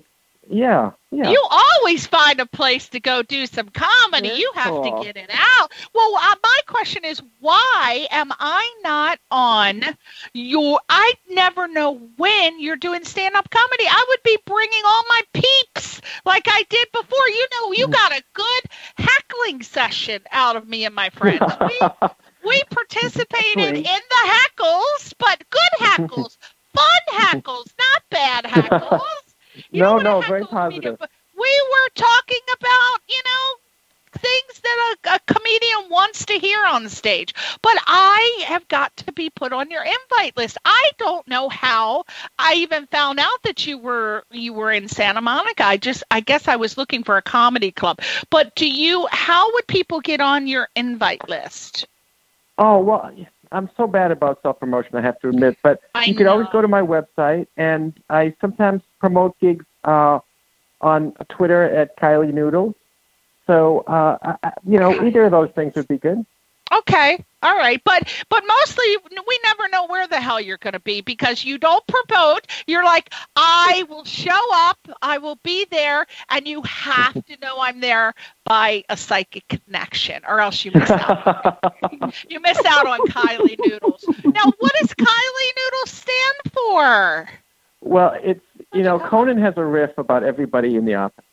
Yeah, yeah. You always find a place to go do some comedy. Very you have cool. to get it out. Well, uh, my question is, why am I not on your, I never know when you're doing stand-up comedy. I would be bringing all my peeps like I did before. You know, you got a good heckling session out of me and my friends. We, we participated in the heckles, but good heckles, fun heckles, not bad heckles. You no, know no, what a very heckle would be? positive. We were talking about, you know, things that a, a comedian wants to hear on stage. But I have got to be put on your invite list. I don't know how I even found out that you were you were in Santa Monica. I just I guess I was looking for a comedy club. But do you how would people get on your invite list? Oh, well, I'm so bad about self-promotion, I have to admit. But I you can know. always go to my website, and I sometimes promote gigs uh, on Twitter at Kylie Noodles. So, uh, I, you know, Okay. either of those things would be good. Okay. All right. But but mostly we never know where the hell you're going to be because you don't promote. You're like, I will show up. I will be there. And you have to know I'm there by a psychic connection or else you miss out. You miss out on Kylie Noodles. Now, what does Kylie Noodles stand for? Well, it's, you know, Conan has a riff about everybody in the office.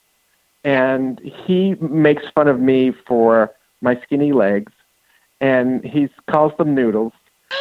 And he makes fun of me for my skinny legs. And he calls them noodles.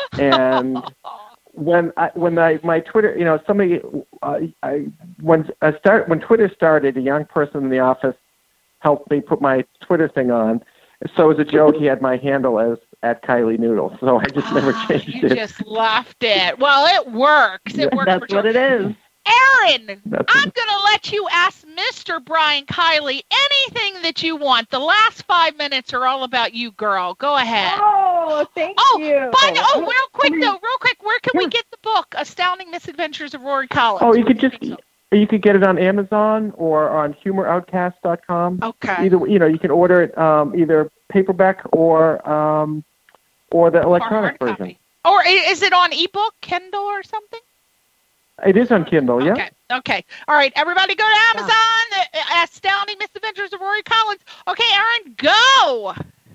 And when I, when I, my Twitter, you know, somebody, uh, I, when I start, when Twitter started, a young person in the office helped me put my Twitter thing on. So as a joke, he had my handle as at Kylie Noodles. So I just never changed You it. just left it. Well, it works. It works That's for what it is. Aaron, That's I'm going to let you ask Mister Brian Kiley anything that you want. The last five minutes are all about you, girl. Go ahead. Oh, thank Oh, you. but, oh, real quick, though, real quick, where can we get the book, Astounding Misadventures of Rory Collins? Oh, you Where could do just, think you could get it on Amazon or on humor outcast dot com. so? Okay. Either, you know, you can order it um, either paperback or um, or the electronic Or hard version. copy. Or i- is it on ebook, Kindle, or something? It is on Kindle, yeah. Okay. Okay. All right. Everybody go to Amazon. The uh, Astounding Misadventures of Rory Collins. Okay, Aaron, go.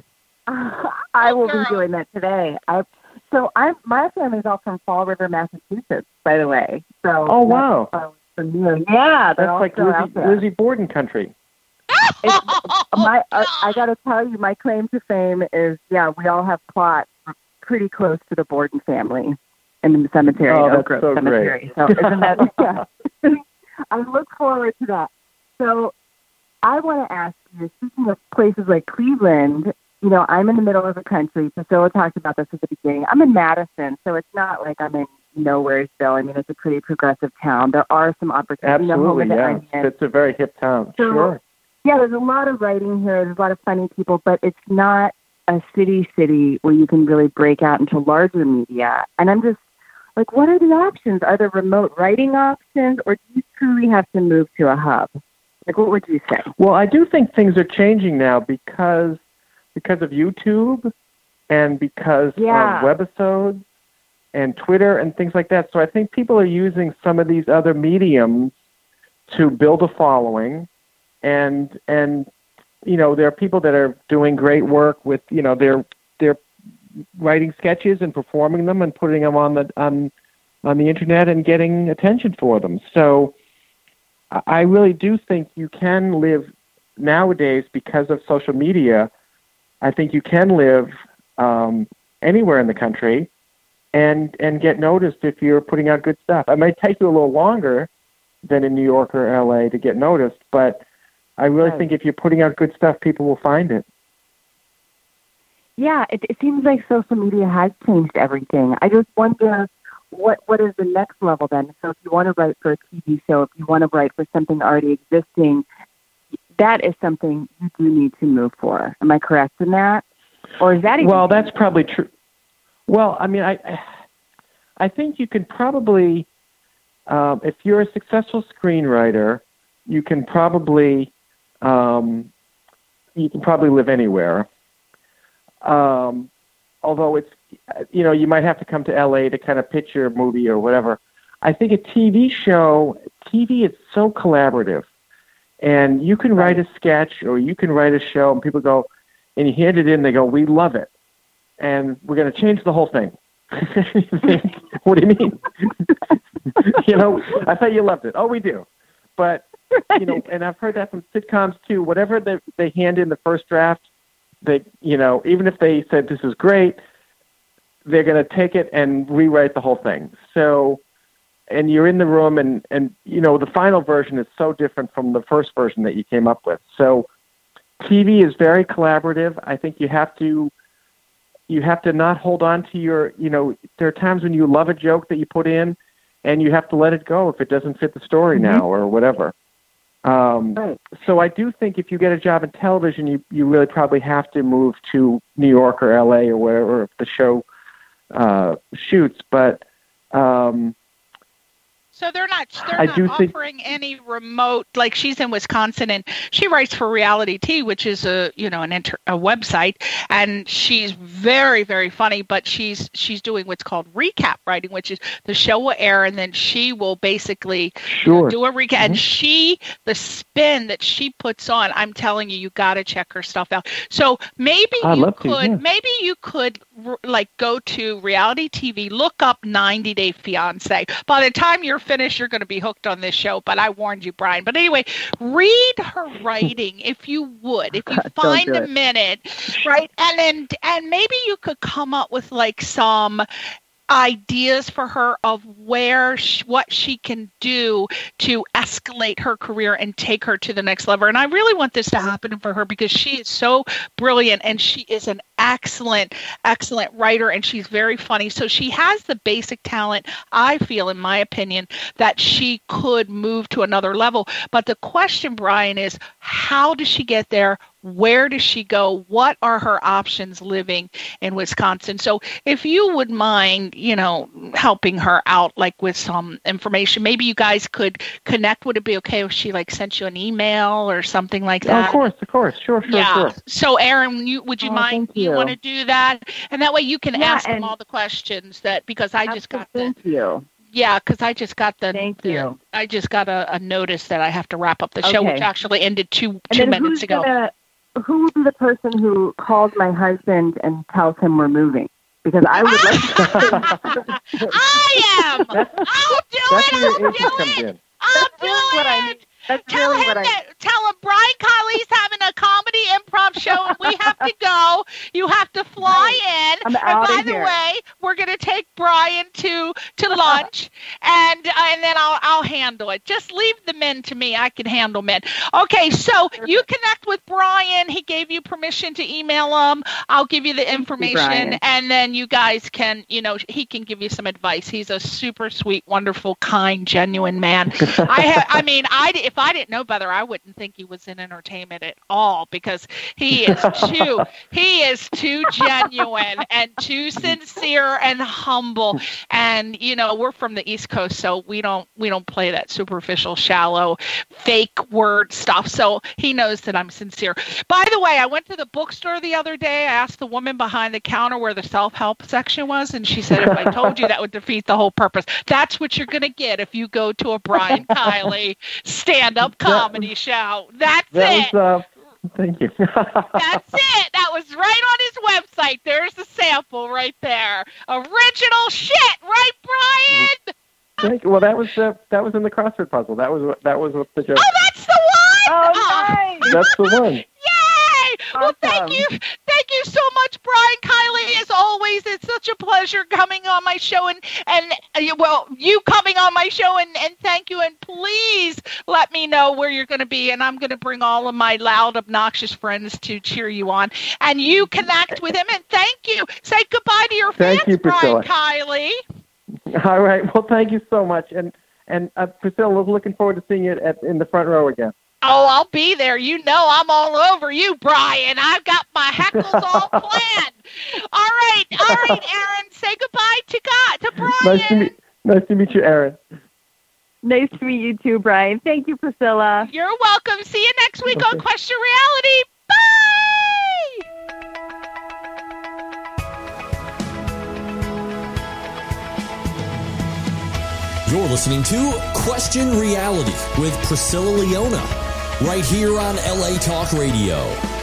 I will girl. be doing that today. I so I my family's all from Fall River, Massachusetts, by the way. So Oh, wow. that's, uh, from you. Yeah, they're That's all like still out Lizzie, there. Lizzie Borden country. It's, Oh, my uh, God. I got to tell you, my claim to fame is yeah, we all have plots pretty close to the Borden family in the cemetery, Oh, Oak that's Grove so Cemetery. great. So isn't that? Yeah. I look forward to that. So I want to ask you, speaking of places like Cleveland, you know, I'm in the middle of the country. Priscilla talked about this at the beginning. I'm in Madison, so it's not like I'm in Nowheresville. I mean, it's a pretty progressive town. There are some opportunities. You know, Absolutely, Home of the yeah. Onion. It's a very hip town. So- Sure. Yeah, there's a lot of writing here. There's a lot of funny people, but it's not a city city where you can really break out into larger media. And I'm just like, what are the options? Are there remote writing options, or do you truly have to move to a hub? Like, what would you say? Well, I do think things are changing now because because of YouTube and because Yeah. of webisodes and Twitter and things like that. So I think people are using some of these other mediums to build a following. And and you know, there are people that are doing great work with, you know, they're they're writing sketches and performing them and putting them on the on on the internet and getting attention for them. So I I really do think you can live nowadays because of social media. I think you can live um, anywhere in the country and and get noticed if you're putting out good stuff. It might take you a little longer than in New York or L A to get noticed, but I really Right. think if you're putting out good stuff, people will find it. Yeah, it, it seems like social media has changed everything. I just wonder what what is the next level then? So if you want to write for a T V show, if you want to write for something already existing, that is something you do need to move for. Am I correct in that? Or is that even Well, that's probably true. Well, I mean, I I think you can probably, um, if you're a successful screenwriter, you can probably um, you can probably live anywhere. Um, although it's, you know, you might have to come to L A to kind of pitch your movie or whatever. I think a T V show, T V is so collaborative. And you can write a sketch or you can write a show, and people go, and you hand it in, they go, we love it. And we're going to change the whole thing. What do you mean? You know, I thought you loved it. Oh, we do. But, you know, and I've heard that from sitcoms too. Whatever they, they hand in the first draft, they, you know, even if they said this is great, they're going to take it and rewrite the whole thing. So, and you're in the room, and, and, you know, the final version is so different from the first version that you came up with. So T V is very collaborative. I think you have to, you have to not hold on to your, you know, there are times when you love a joke that you put in, and you have to let it go if it doesn't fit the story mm-hmm. now or whatever. Um, right. So I do think if you get a job in television, you, you really probably have to move to New York or L A or wherever the show uh, shoots. But um, so they're not they're I not do offering think, any remote, like she's in Wisconsin and she writes for Reality T, which is a you know an inter, a website, and she's very very funny. But she's she's doing what's called recap writing, which is the show will air and then she will basically sure. do a recap. Mm-hmm. And she the spin that she puts on, I'm telling you, you got to check her stuff out. So maybe I'd you love could to, yeah. maybe you could like go to Reality T V, look up ninety day fiance. By the time you're finished, you're going to be hooked on this show, but I warned you, Brian. But anyway, read her writing if you would, if you find a minute, right? And then, and maybe you could come up with like some ideas for her of where she, what she can do to escalate her career and take her to the next level. And I really want this to happen for her because she is so brilliant and she is an excellent, excellent writer, and she's very funny. So she has the basic talent, I feel, in my opinion, that she could move to another level. But the question, Brian, is how does she get there? Where does she go? What are her options living in Wisconsin? So if you would mind, you know, helping her out, like with some information, maybe you guys could connect. Would it be okay if she like sent you an email or something like that? Oh, of course, of course. Sure, sure, yeah. sure. So Aaron, you, would you oh, mind, you. you want to do that? And that way you can yeah, ask them all the questions that, because I just got the, thank you. Yeah, because I just got the. Thank the, you. I just got a, a notice that I have to wrap up the show, okay. which actually ended two and two minutes ago. Gonna, who will be the person who calls my husband and tells him we're moving? Because I would like to. I am. I'll do that's it. Where I'll your do comes it. in. I'll that's do really it. What I mean. That's tell really him what I that, tell him Brian Kiley's having a comedy improv show and we have to go. You have to fly right. in. I'm and out by of the here. way, we're going to take Brian to to lunch, and uh, and then I'll I'll handle it. Just leave the men to me. I can handle men. Okay, so you connect with Brian. He gave you permission to email him. I'll give you the information, you, and then you guys can, you know, he can give you some advice. He's a super sweet, wonderful, kind, genuine man. I have, I mean, I if I didn't know better, I wouldn't think he was in entertainment at all, because he is too he is too genuine and too sincere and humble. And you know, we're from the East Coast, so we don't we don't play that superficial, shallow, fake word stuff. So he knows that I'm sincere. By the way, I went to the bookstore the other day. I asked the woman behind the counter where the self-help section was, and she said, if I told you, that would defeat the whole purpose. That's what you're going to get if you go to a Brian Kiley stand-up comedy that, show. That's that it. Was, uh, thank you. That's it. That was right on his website. There's the sample right there. Original shit, right, Brian? Thank you. Well, that was uh, that was in the crossword puzzle. That was what that was what the joke. Oh, that's the one. Oh, nice. That's the one. Yay! Well, thank you, thank you so much, Brian Kiley. As always, it's such a pleasure coming on my show, and and uh, well, you coming on my show, and, and thank you. And please let me know where you're going to be, and I'm going to bring all of my loud, obnoxious friends to cheer you on. And you connect with him, and thank you. Say goodbye to your thank fans, you, Priscilla. Brian Kiley. All right. Well, thank you so much, and and uh, Priscilla, was looking forward to seeing you at, in the front row again. Oh, I'll be there. You know I'm all over you, Brian. I've got my heckles all planned. All right. All right, Aaron. Say goodbye to God, to Brian. Nice to meet, nice to meet you, Aaron. Nice to meet you too, Brian. Thank you, Priscilla. You're welcome. See you next week okay. on Question Reality. You're listening to Question Reality with Priscilla Leona. right here on L A Talk Radio.